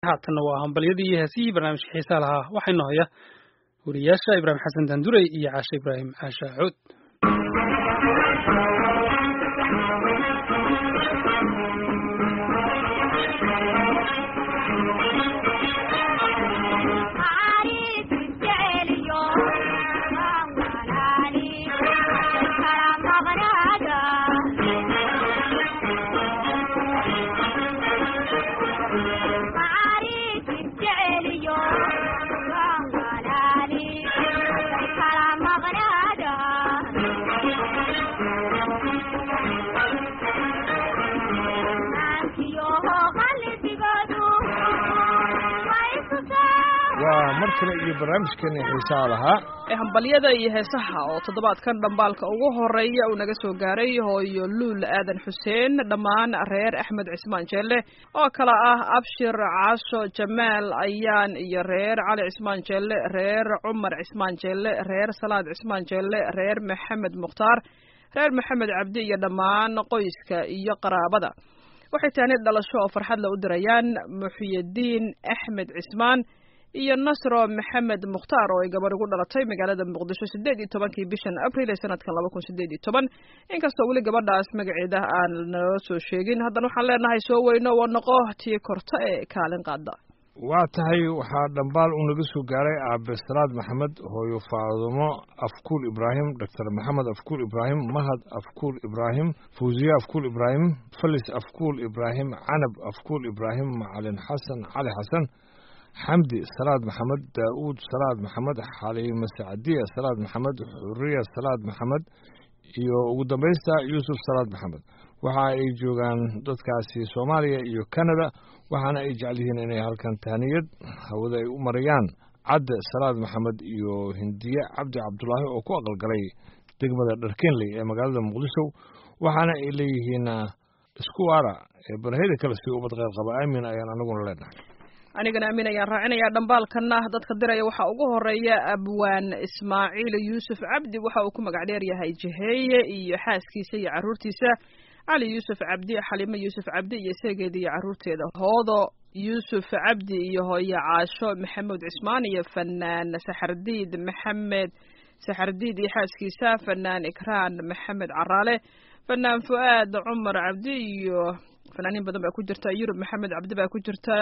haatanna waa hambalyadii iyo heesihii barnaamijka xiisaa lahaa waxaynu haya wariyaasha ibraahim xasan daandurey iyo caashe ibraahim caasha cood waa mar kale iyo barnaamijkeena xiisaha lahaa ee hambalyada iyo heesaha oo toddobaadkan dhambaalka ugu horeeya uu naga soo gaaray hooyo luul aadan xuseen dhammaan reer axmed cismaan jeelle oo kale ah abshir caasho jamaal ayaan iyo reer cali cismaan jeelle reer cumar cismaan jeelle reer salaad cismaan jeelle reer maxamed mukhtaar reer maxamed cabdi iyo dhammaan qoyska iyo qaraabada waxay taani dhalasho oo farxad la u dirayaan muxyidiin axmed cismaan iyo nasro maxamed mukhtaar oo ay gabar ugu dhalatay magaalada muqdisho 18 bishan abriil ee sanadka 2018 inkastoo weli gabadhaas magaceeda aan noo soo sheegin haddana waxaan leenahay soo weyno oo noqo tii korta ee kaalin qaada waa tahay waxaa dhambaal uu naga soo gaaray aabe salaad maxamed hooyo faadumo afkuul ibraahim doctor maxamed afkuul ibraahim mahad afkuul ibraahim fawziya afkuul ibraahim falis afkuul ibraahim canab afkuul ibraahim macalin xasan cali xasan xamdi salaad maxamed daa'uud salaad maxamed xaliime sacdiya salaad maxamed xuriya salaad maxamed iyo ugu dambaysta yuusuf salaad maxamed waxa ay joogaan dadkaasi soomaaliya iyo canada waxaana ay jecel yihiin inay halkan tahniyad hawada ay u marayaan cadde salaad maxamed iyo hindiye cabdi cabdulaahi oo ku aqalgalay degmada dharkeenley ee magaalada muqdisho waxaana ay leeyihiin isku waara ee baraheda kale si ubad qeyr qaba aamin ayaan anaguna leenahay anigana aamin ayaan raacinayaa dhambaalkana dadka diraya waxaa ugu horeeya abwaan ismaaciil yuusuf cabdi waxa uu ku magac dheer yahay jiheeye iyo xaaskiisa iyo carruurtiisa cali yuusuf cabdi xalime yuusuf cabdi iyo seegeeda iyo carruurteeda hoodo yuusuf cabdi iyo hooye caasho maxamuud cismaan iyo fanaan saxardiid maxamed saxardiid iyo xaaskiisa fanaan ikraan maxamed caraale fanaan fu'aad cumar cabdi iyo fanaaniin badan baa ku jirta yurub maxamed cabdi baa ku jirta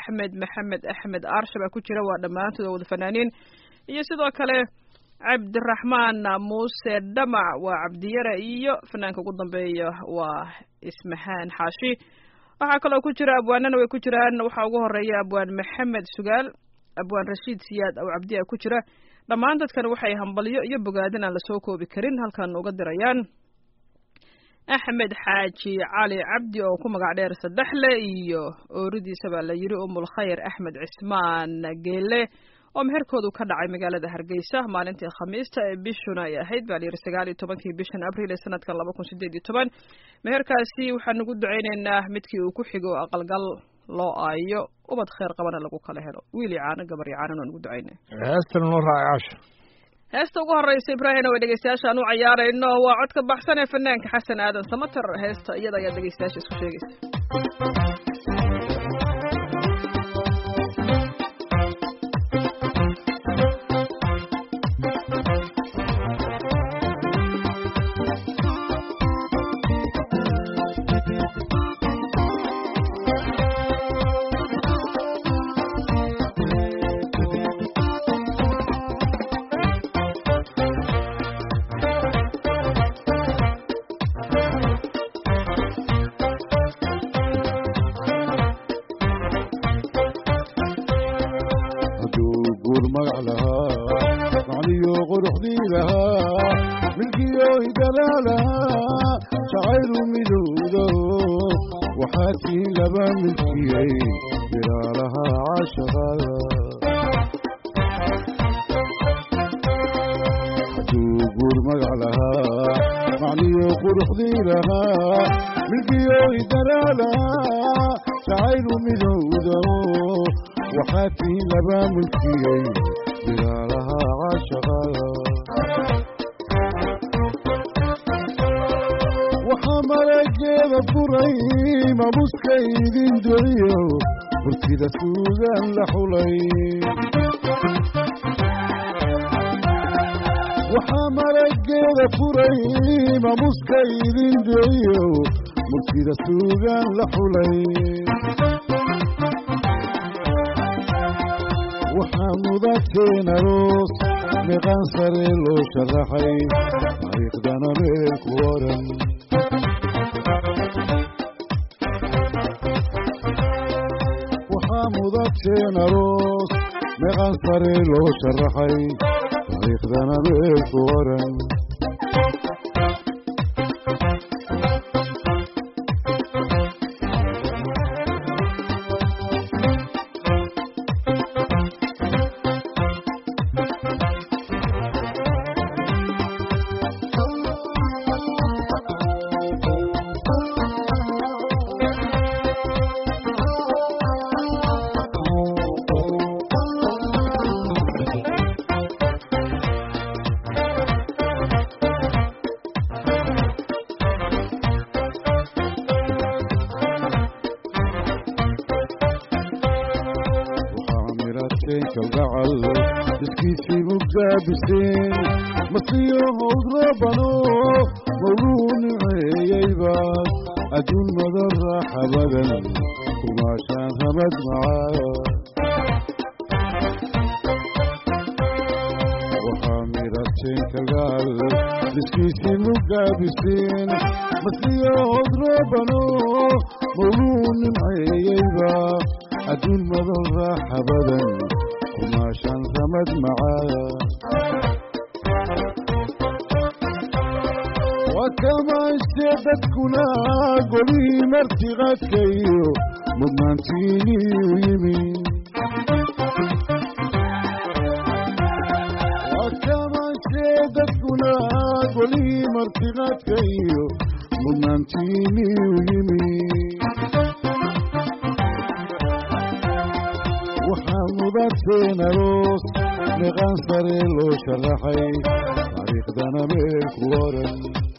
axmed aarsha baa ku jira waa dhammaantood wada fanaaniin iyo sidoo kale cabdiraxmaan muuse dhamac waa cabdiyare iyo fanaanka ugu dambeeya waa ismahaan xaashi waxaa kaloo ku jira abwaanana way ku jiraan waxaa ugu horeeya abwaan maxamed sugaal abwaan rashiid siyaad aw cabdiya ku jira dhammaan dadkan waxay hambalyo iyo bogaadin aan lasoo koobi karin halkan uga dirayaan axmed xaaji cali cabdi oo ku magac dheer saddexle iyo ooridiisa baa la yiri umul khayr axmed cismaan geelle oo meherkoodu ka dhacay magaalada hargeysa maalintii khamiista ee bishuna ay ahayd baa la yiri 19 bishan abriil ee sanadka 2018 meherkaasi waxaan ugu duceynaynaa midkii uu ku xigo aqalgal loo aayo ubad khayr qabana lagu kala helo wiili caano gabar caano aan ugu duceynay heestan noo raacaasha heesta ugu horeysa ibraahim oo dhegeystayaashaan u ciyaarayno waa codka baxsan ee fanaanka xasan aadan samatar heesta iyada ayaa dhegeystayaasha isku sheegaysa murtida suugaan la xulay waxaa marageeda furay maamuska idin deeyo murtida suugaan la xulay waxaa mudateen aroos meeqaan sare loo sharaxay taariikhdana meel ku oran waxaa mudateen aroos meeqaan sare loo sharaxay taariikhdana meel ku oran kalgacal iskiisii mugaabiseen masiyo howdrabano mawluu niceeyeyba adduun madan raaxa badan kumaashaan hamad macaa waxaa mirateen kalgacal iskiisii mugaabiseen masiyo howdrabano mawluu niceeyeyba adduun madan raaxa badan kumaashaan ramad macaa waa kamaanshee dadkuna golii martiqaadkayo mudnaantiinii u yimi waa kamaanshee dadkuna golii martiqaadkayo mudnaantiinii u yimi waxaa mudateen aroos meeqaan sare loo sharaxay taariikhdana meel ku oran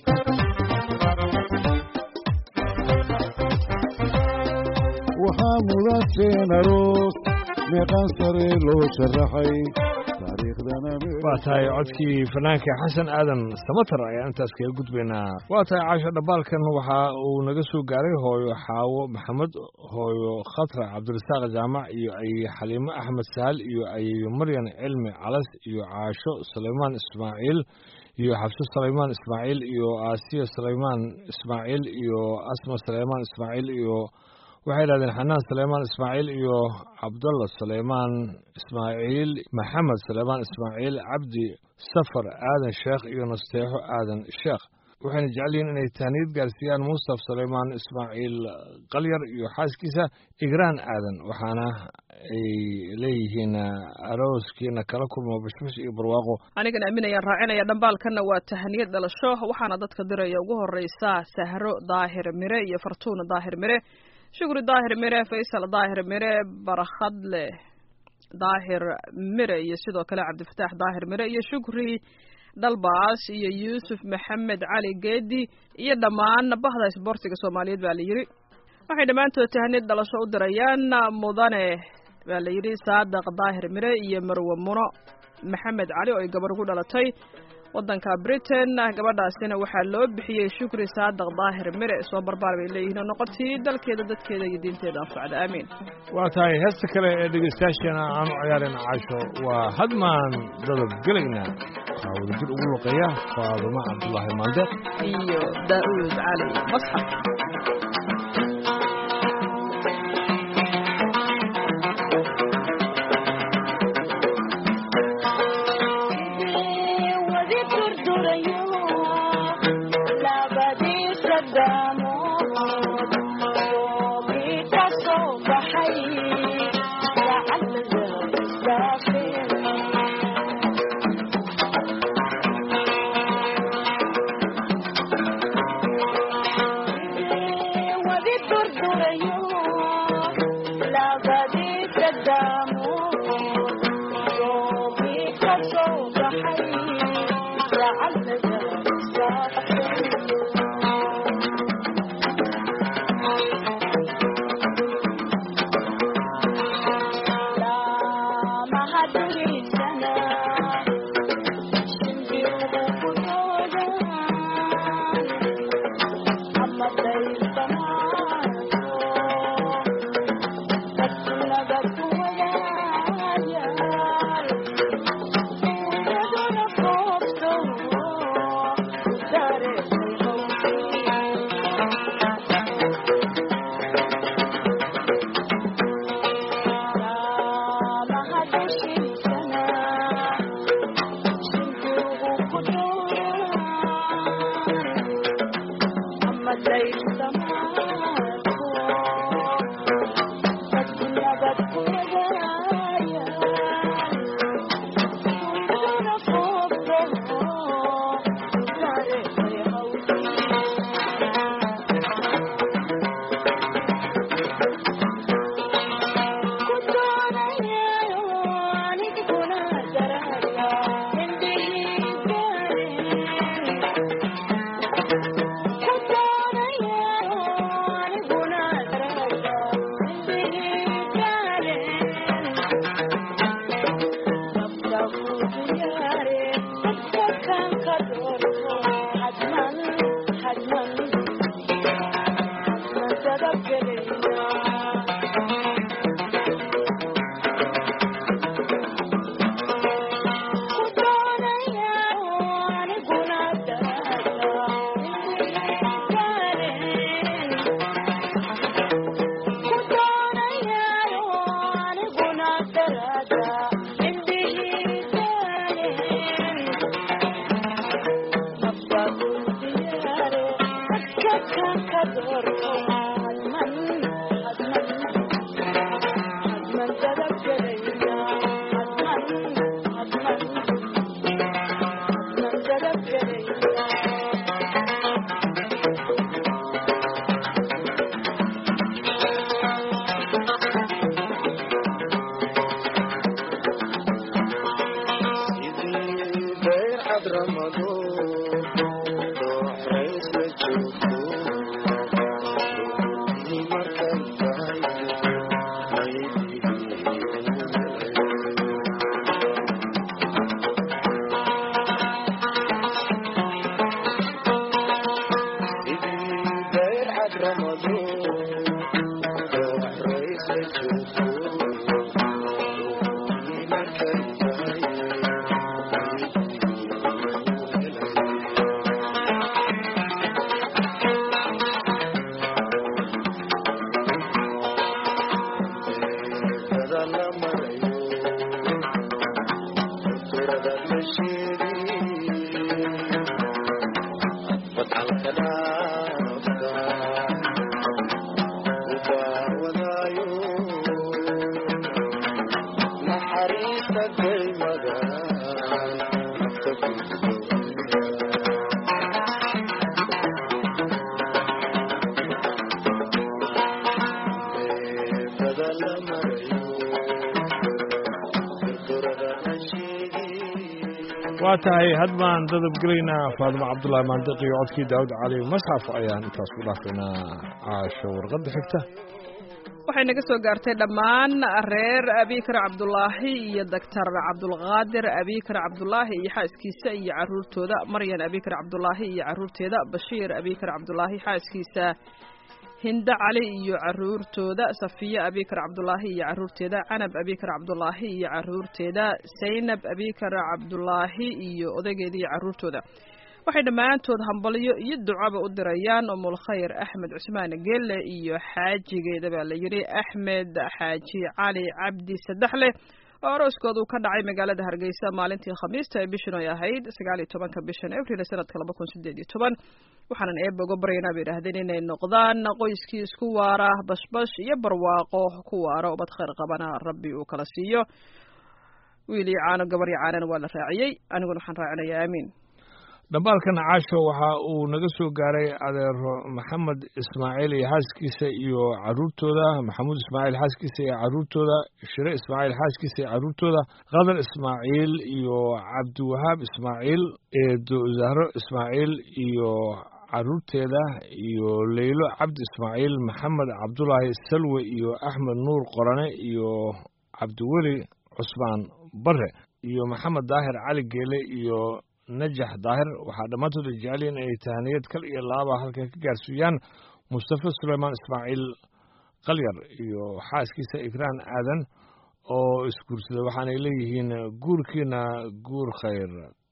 waxaa mudateen aroos meeqaan sare loo sharaxay waa tahay codkii fanaanka xasan aadan samatar ayaan intaas kaga gudbaynaa waa tahay caasho dhambaalkan waxa uu naga soo gaaray hooyo xaawo maxamed hooyo khatra cabdirasaaq jaamac iyo ay xaliimo axmed sahal iyo ayeeyo maryan cilmi calas iyo caasho sulaymaan ismaaciil iyo xabso sulaymaan ismaaciil iyo aasiya sulaymaan ismaaciil iyo asma sulaymaan ismaaciil iyo waxay yidhahdeen xanaan sulaymaan ismaaciil iyo cabdalla sulaymaan ismaaciil maxamed sulaymaan ismaaciil cabdi safar aadan sheekh iyo nasteexo aadan sheekh waxayna jecel yihiin inay tahniyad gaarsiiyaan mustaf sulaymaan ismaaciil qalyar iyo xaaskiisa igraan aadan waxaana ay leeyihiin arooskiina kala kulmo bashbash iyo barwaaqo anigana aaminayaan raacinaya dhambaalkanna waa tahniyad dhalasho waxaana dadka diraya ugu horeysa sahro daahir mire iyo fartuuna daahir mire shukri daahir mire faysal daahir mire barakhadle daahir mire iyo sidoo kale cabdifataax daahir mire iyo shukri dalbaas iyo yuusuf maxamed cali geedi iyo dhammaan bahda isboortiga soomaaliyeed baa la yidhi waxay dhammaantood tahniyad dhalasho u dirayaan mudane baa la yidhi saadaq daahir mire iyo marwe muno maxamed cali oo ay gabar ugu dhalatay waddanka Britain gabadhaasina waxaa loo bixiyay shukri saadaq daahir mire soo barbaar bay leeyihiin noqotii dalkeeda dadkeeda iyo diinteeda anfacda aamin waa tahay heesta kale ee dhegeystayaashana aan u ciyaarin caasho waa hadmaan dadab gelayna waxaa wadajir ugu luqeeya faadumo cabdullaahi maalde iyo daa'uud cali masxaf waa tahay had baan dadabgelaynaa faadimo cabdullaahi maandiq iyo codkii daawud cali masxaf ayaan intaas ku dhaafaynaa caasho warqadda xigta waxay naga soo gaartay dhammaan reer abikar cabdulaahi iyo doctor cabdulqaadir abikar cabdulaahi iyo xaaskiisa iyo caruurtooda maryan abikar cabdulaahi iyo caruurteeda bashiir abikar cabdulaahi xaaskiisa hinda cali iyo caruurtooda safiya abikar cabdulaahi iyo caruurteeda canab abikar cabdulaahi iyo caruurteeda saynab abikar cabdulaahi iyo odaygeeda iyo caruurtooda waxay dhammaantood hambalyo iyo ducaba u dirayaan umulkhayr axmed cusmaan geelle iyo xaajigeeda baa la yidhi axmed xaaji cali cabdi saddexleh oo arooskoodu ka dhacay magaalada hargeysa maalintii khamiista ee bishan ay ahayd 19 bishan abriil sanadka 2018 waxaanan eebba uga baryaynaa bay yidhaahdeen inay noqdaan qoyskii isku waara bashbash iyo barwaaqo ku waara ubad khayr qabana rabbi uu kala siiyo wiil iyo caano gabar iyo caanana waa la raaciyey aniguna waxaan raacinayaa aamiin dhambaalkan caasho waxa uu naga soo gaaray adeero maxamed ismaaciil iyo xaaskiisa iyo caruurtooda maxamuud ismaaciil xaaskiisa iyo caruurtooda shire ismaaciil xaaskiisa iyo caruurtooda qadar ismaaciil iyo cabdiwahaab ismaaciil eedo zahro ismaaciil iyo caruurteeda iyo leylo cabdi ismaaciil maxamed cabdulaahi salwe iyo axmed nuur qorane iyo cabdiweli cusmaan bare iyo maxamed daahir cali geele iyo najax daahir waxaa dhammaantood jeceliin inay tahaniyad kal iyo laaba halka ka gaarsiiyaan mustafa suleymaan ismaaciil qalyar iyo xaaskiisa ikraan aadan oo isguursaday waxaanay leeyihiin guurkiina guur khayr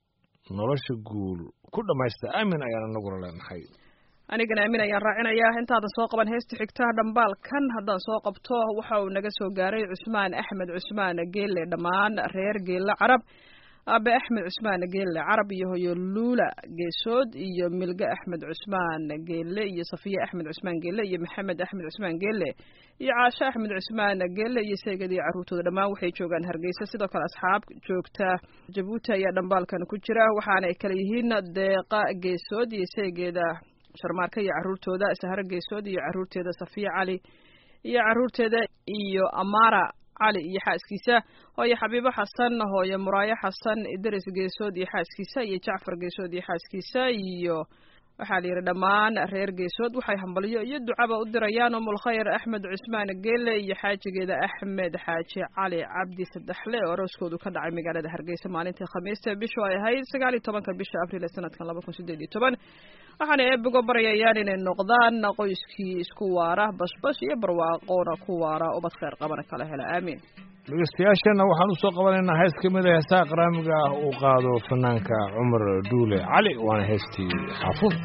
nolosha guul ku dhammaysta aamin ayaan anaguna leenahay anigana aamin ayaan raacinayaa intaadan soo qaban heesta xigta dhambaalkan haddaan soo qabto waxa uu naga soo gaaray cusmaan axmed cusmaan geelle dhammaan reer geelle carab abe axmed cusmaan geelle carab iyo hoyo luula geesood iyo milge axmed cusmaan geelle iyo safiya axmed cusmaan geelle iyo maxamed axmed cusmaan geelle iyo caasho axmed cusmaan geelle iyo seegada iyo caruurtooda dhammaan waxay joogaan hargeysa sidoo kale asxaab joogta jabuuti ayaa dhambaalkan ku jira waxaana ay kala yihiin deeqa geesood iyo seegeeda sharmaarka iyo caruurtooda saharo geesood iyo caruurteeda safiya cali iyo caruurteeda iyo amara cali iyo xaaskiisa hooyo xabiibo xasan hooyo muraayo xasan idris geesood iyo xaaskiisa iyo jacfar geesood iyo xaaskiisa iyo waxaa la yidhi dhammaan reer geesood waxay hambalyo iyo ducaba u dirayaan umulkhayr axmed cusmaan geelle iyo xaajigeeda axmed xaaji cali cabdi saddexle oo arooskoodu ka dhacay magaalada hargeysa maalintii khamiista bishu ay ahayd 19 bisha abriil sanadkan 2018 waxaana eebigo barayayaan inay noqdaan qoyskii isku waara bashbash iyo barwaaqoona ku waara ubad khayr qabana kala hela aamiin dhegeystayaashana waxaan u soo qabanaynaa hees ka mid ah heesaha qaraamiga ah uu qaado fanaanka cumar duule cali waana heestii xaafud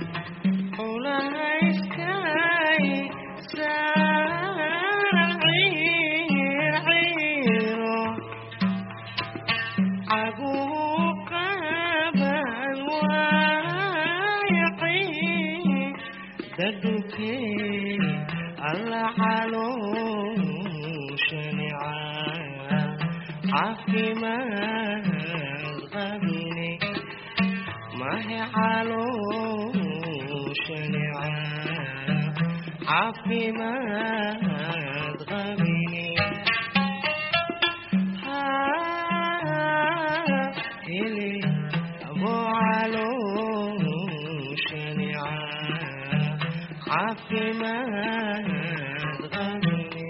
عافيمات غبني ما هي علوش نعام عافيمات غبني إلي أبو علوش نعام عافيمات غبني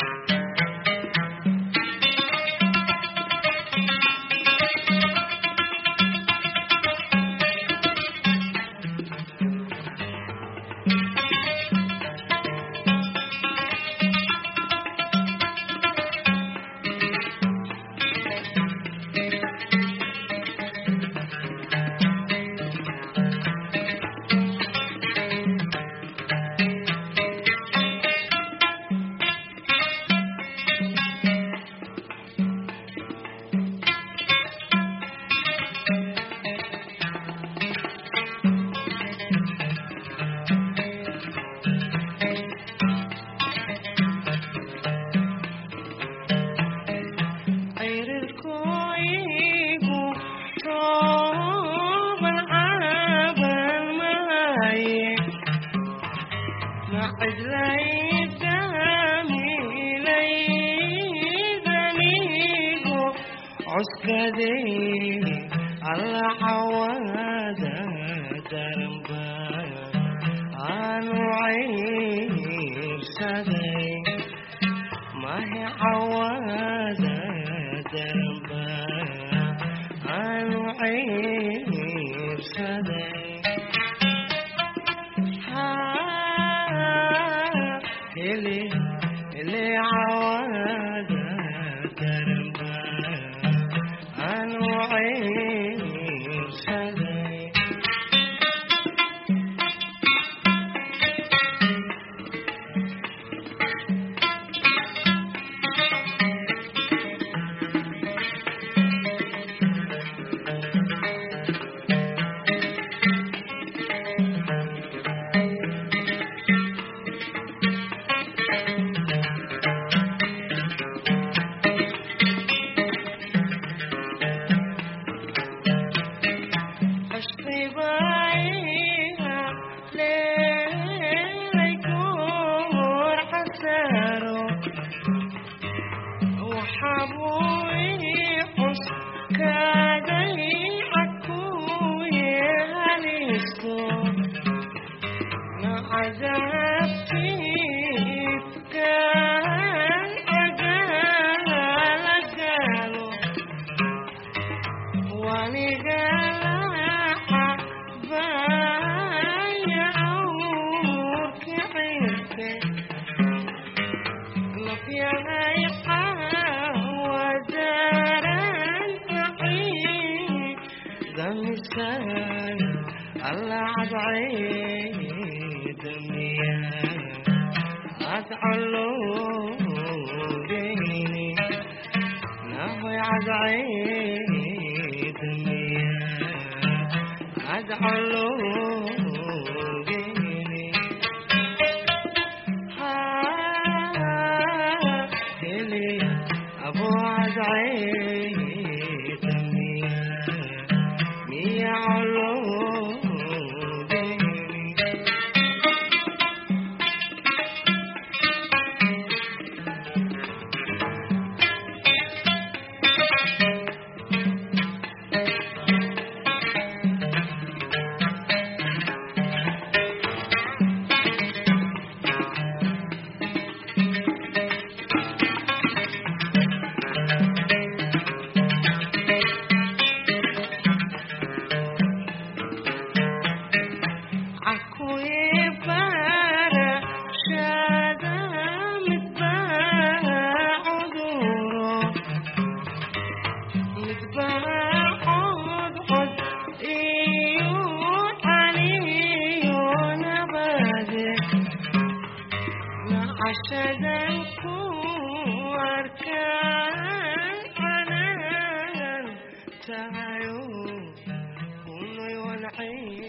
عسكري على حوادة دربا أنا عير سدي ما هي حوادة دربا أنا عير سدي اللي عوادة دربا أنا عير سدي الله عيد مياه أتعلوني نهي عيد مياه أتعلوني إلي أبو عيد مياه علوم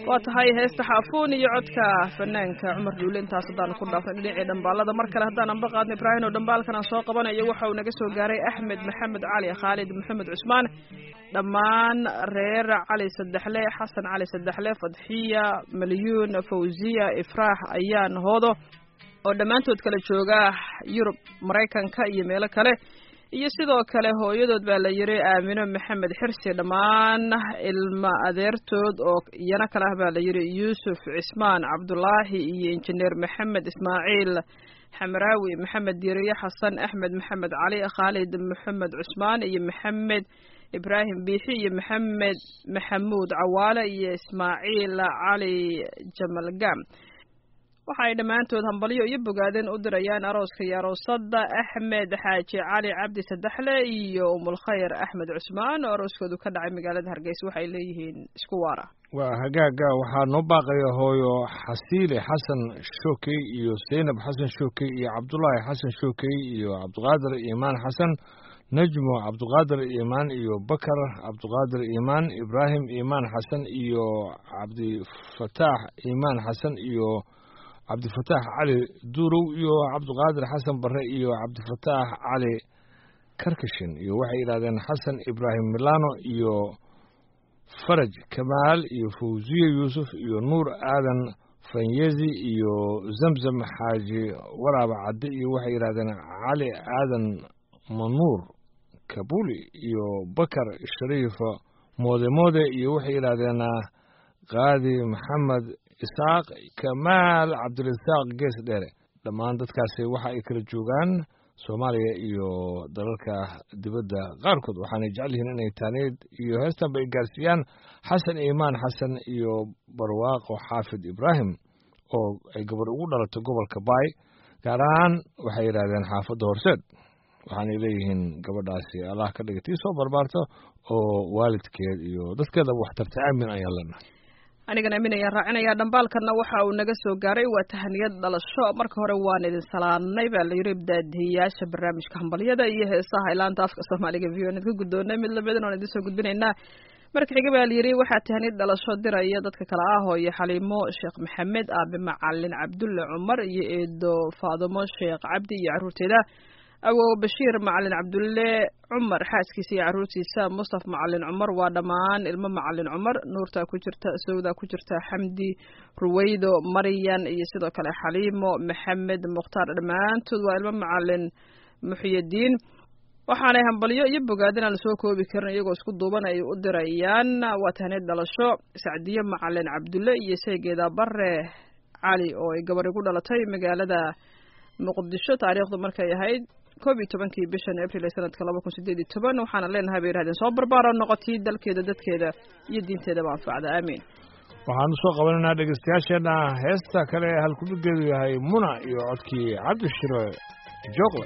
waa tahay heesta xaafuun iyo codka fanaanka cumar dhuule intaas haddaan ku dhaafnay dhinacii dhambaalada mar kale haddaan anba qaadno ibraahim oo dhambaalkan aan soo qabanayo waxa uu naga soo gaaray axmed maxamed cali khaalid maxamed cusmaan dhammaan reer cali saddexle xasan cali saddexle fadxiya malyuun fawziya ifraax ayaan hoodo oo dhammaantood kala jooga yurub maraykanka iyo meelo kale iyo sidoo kale hooyadood baa la yiri aamino maxamed xirsi dhammaan ilma adeertood oo iyana kale ah baa la yiri yuusuf cismaan cabdulaahi iyo injineer maxamed ismaaciil xamraawi maxamed diiriye xasan axmed maxamed cali khaalid maxamed cusmaan iyo maxamed ibraahim biixi iyo maxamed maxamuud cawaale iyo ismaaciil cali jamalgam waxa ay dhammaantood hambalyo iyo bogaadeen u dirayaan arooska iyo aroosada axmed xaaji cali cabdi saddexle iyo umulkhayr axmed cusmaan oo arooskoodu ka dhacay magaalada hargeysa waxay leeyihiin isku waara waa hagaaga waxaa noo baaqaya hooyo xasiile xasan shookey iyo zaynab xasan shookey iyo cabdulaahi xasan shookey iyo cabdiqaadir iimaan xasan najmo cabdiqaadir iimaan iyo bakar cabdiqaadir iimaan ibraahim iimaan xasan iyo cabdifataax iimaan xasan iyo cabdifataax cali duurow iyo cabdiqaadir xasan barre iyo cabdifataax cali karkashin iyo waxay yidhahdeen xasan ibraahim milano iyo faraj kamaal iyo fawziye yuusuf iyo nuur aadan fanyezi iyo zamzam xaaji waraaba cadde iyo waxay yidhahdeen cali aadan manuur kabuli iyo bakar shariifa moode iyo waxay yidhahdeen qaadi maxamed isaaq kamaal cabdirasaaq gees dheere dhammaan dadkaasi waxa ay kala joogaan soomaaliya iyo dalalka dibadda qaarkood waxaanay jecel yihiin inay taaneed iyo heestan bay gaarsiiyaan xasan iimaan xasan iyo barwaaqo xaafid ibraahim oo ay gabar ugu dhalato gobolka baay gaar ahaan waxay yidhaahdeen xaafadda horseed waxaanay leeyihiin gabadhaasi allah ka dhiga tii soo barbaarto oo waalidkeed iyo dadkeedaba wax tartay aamin ayaan leenahay anigana aamin ayaan raacinayaa dhambaalkanna waxa uu naga soo gaaray waa tahaniyad dhalasho marka hore waan idin salaanay baa la yiri daadiyaasha barnaamijka hambalyada iyo heesaha ilaanta afka soomaaliga v o n ka guddoonay mid labadan oo idin soo gudbinaynaa marka xiga baa la yiri waxaa tahaniyad dhalasho diraya dadka kale ah hooyo xaliimo sheekh maxamed aabe macalin cabdulle cumar iyo eedo faadimo sheekh cabdi iyo caruurteeda awow bashiir macalin cabdulle cumar xaaskiisa iyo caruurtiisa mustaf macalin cumar waa dhammaan ilmo macalin cumar nuurtaa ku jirta sawdaa ku jirta xamdi ruweydo maryan iyo sidoo kale xaliimo maxamed mukhtaar dhammaantood waa ilmo macalin muxiyadiin waxaanay hambalyo iyo bogaadin aan soo koobi karin iyagoo isku duuban ay u dirayaan waa tahniyad dhalasho sacdiyo macalin cabdulle iyo saygeeda bare cali oo ay gabar igu dhalatay magaalada muqdisho taariikhdu markay ahayd 11 bishan April sanadka 2018 waxaana leenahay bay yiraahdeen soo barbaaro noqotay dalkeeda dadkeeda iyo diinteeda baan facda aamin waxaanu soo qabanaynaa dhegeystayaasheena heesta kale halku dhigeedu yahay muna iyo codkii cabdishiro jogle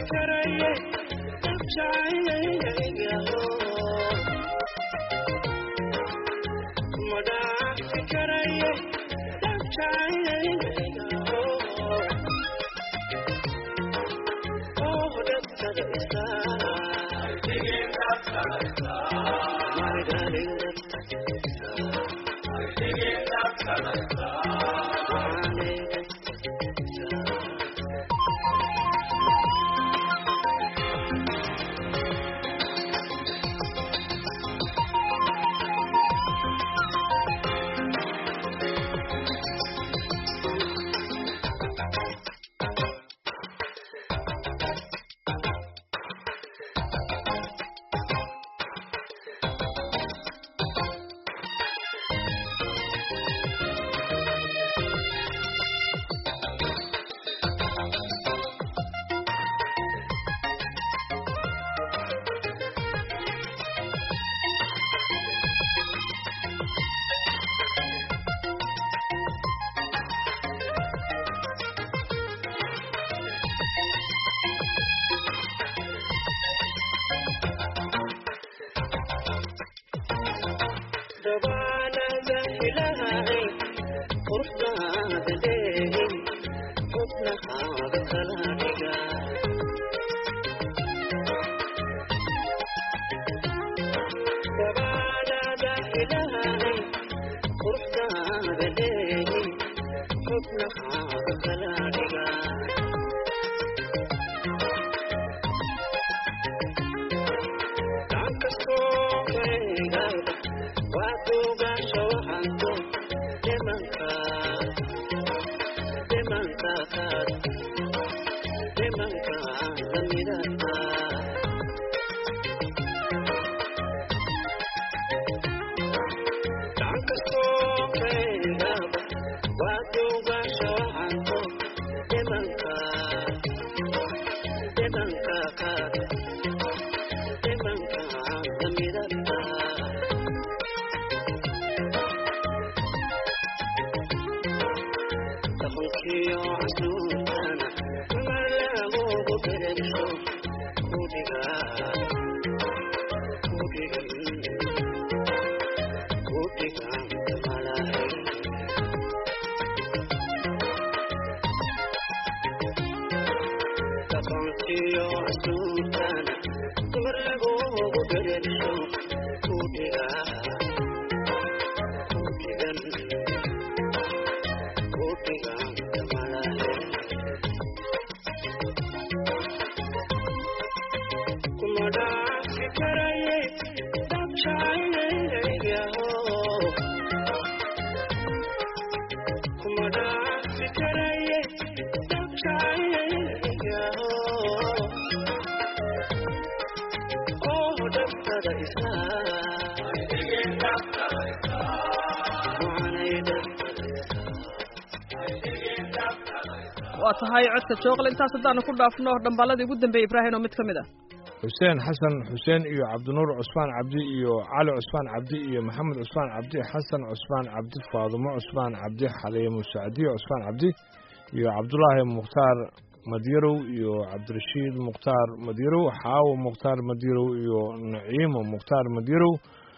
waa tahay codka jooqle intaas haddaanu ku dhaafno dhamballadii ugu dambeeyey ibraahim oo mid ka mid ah xuseen xasan xuseen iyo cabdinuur cusmaan cabdi iyo cali cusmaan cabdi iyo maxamed cusmaan cabdi xasan cusmaan cabdi faadumo cusmaan cabdi xaliimo sacdiyo cusmaan cabdi iyo cabdulaahi mukhtaar madyarow iyo cabdirashiid mukhtaar madyarow xaawo mukhtaar madyarow iyo naciimo mukhtaar madyarow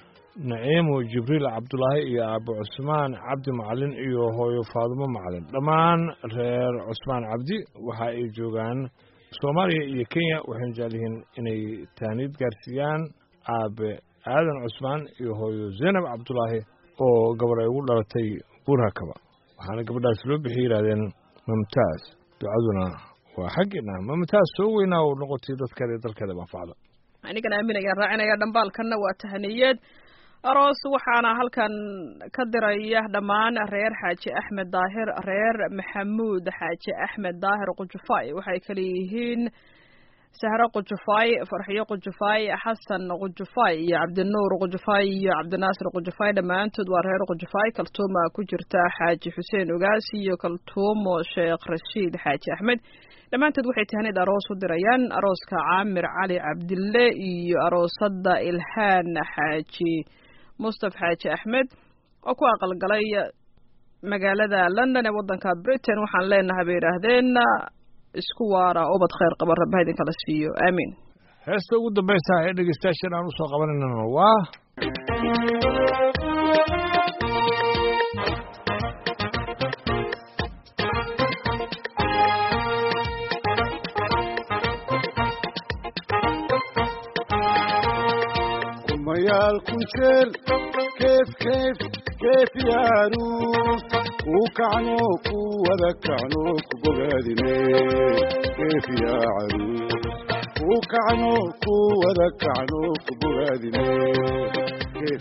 naciimo jibriil cabdulaahi iyo aabo cusmaan cabdi macalin iyo hooyo faadumo macalin dhammaan reer cusmaan cabdi waxa ay joogaan soomaaliya iyo kenya waxayna jecel yihiin inay taaniid gaarsiiyaan aabe aadan cusmaan iyo hooyo zaynab cabdulaahi oo gabar ay ugu dhalatay buurhakaba waxaana gabadhaas loo bixiyay yidhahdeen mumtaaz ducaduna waa xaggeena mumtaaz soo weynaa oo noqotay dadkeeda iyo dalkeeda manfacda anigana aaminayaan raacinaya dhambaalkanna waa tahaniyeed aroos waxaana halkan ka diraya dhammaan reer xaaji axmed daahir reer maxamuud xaaji axmed daahir qujufaay waxay kala yihiin sahro qujufaay farxiyo qujufaay xasan qujufaay iyo cabdinuur qujufaay iyo cabdinaasir qujufaay dhammaantood waa reer qujufaay kaltuuma ku jirta xaaji xuseen ogaas iyo kaltuumo sheekh rashiid xaaji axmed dhammaantood waxay tahaneed aroos u dirayaan arooska caamir cali cabdille iyo aroosada ilhaan xaaji mustaf xaaji axmed oo ku aqalgalay magaalada london ee waddanka britain waxaan leenahay bay yidhaahdeen isku waara ubad khayr qaba rabbi ha idinkala siiyo aamiin heesta ugu dambaysa ee dhegeystayaashan aan usoo qabanayno waa kumayaal kun jeer keef keef keef ya aruus ku kacno ku wada kacno ku bogaadine keef ya aruus ku kacno ku wada kacno ku bogaadine